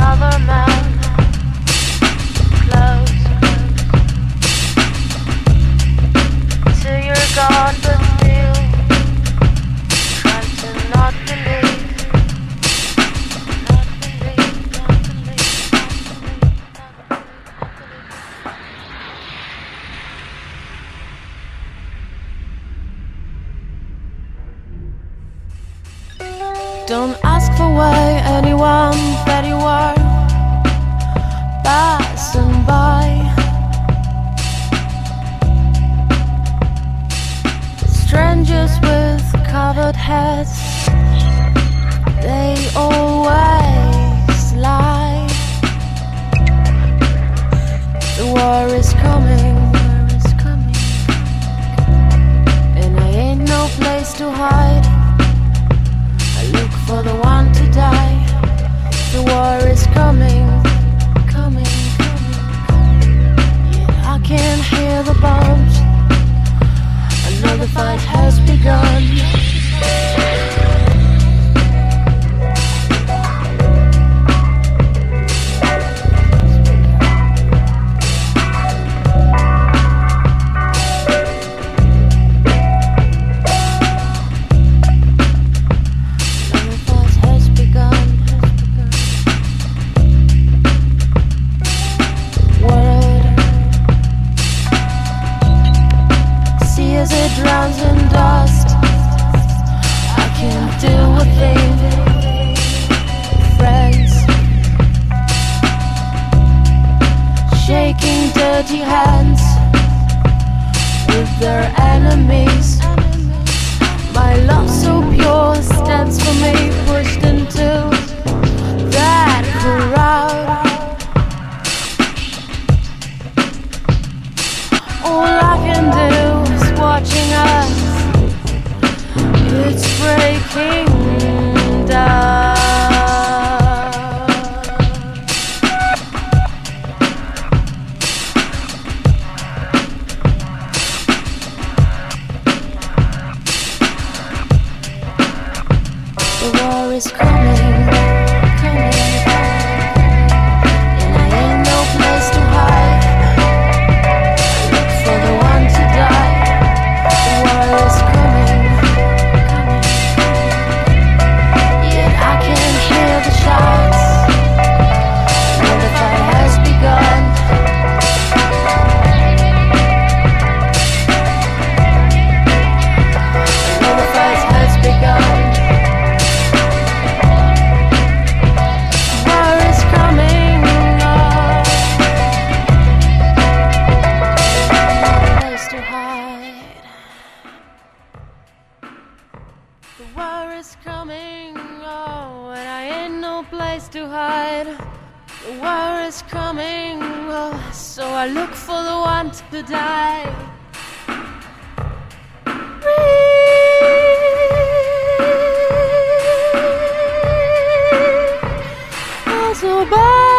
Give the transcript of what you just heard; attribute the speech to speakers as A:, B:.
A: other man close till you're gone, but still try to not believe, not believe, not believe, not believe, not believe. Don't ask for why anyone that you are passing by. Strangers with covered heads, they always lie. The war is coming, and I ain't no place to hide. I look for the one to die. The war is coming, coming, coming, coming. Yeah, I can hear the bombs. Another fight has begun. As it drowns in dust, I can't do a thing. Friends shaking dirty hands with their enemies. My love so pure stands for me, pushed into that crowd. All I can do, watching us, it's breaking down. The war is coming, coming, and I ain't no place to hide. I look for the one to die. The war is coming, coming, yet I can hear the shots. Another fight has begun. Another fight has begun. The war is coming, no place to hide. The war is coming, oh, and I ain't no place to hide. The war is coming, oh, so I look for the one to die. Breathe, oh, so bad.